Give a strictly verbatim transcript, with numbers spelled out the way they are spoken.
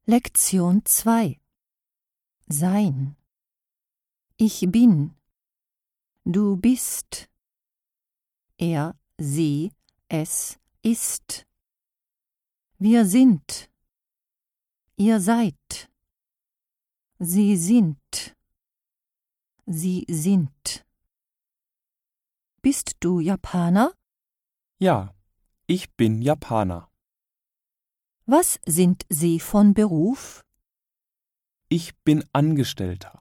Lektion zwei. Sein. Ich bin. Du bist. Er, sie, es ist. Wir sind. Ihr seid. Sie sind. Sie sind. Bist du Japaner? Ja, ich bin Japaner. Was sind Sie von Beruf? Ich bin Angestellter.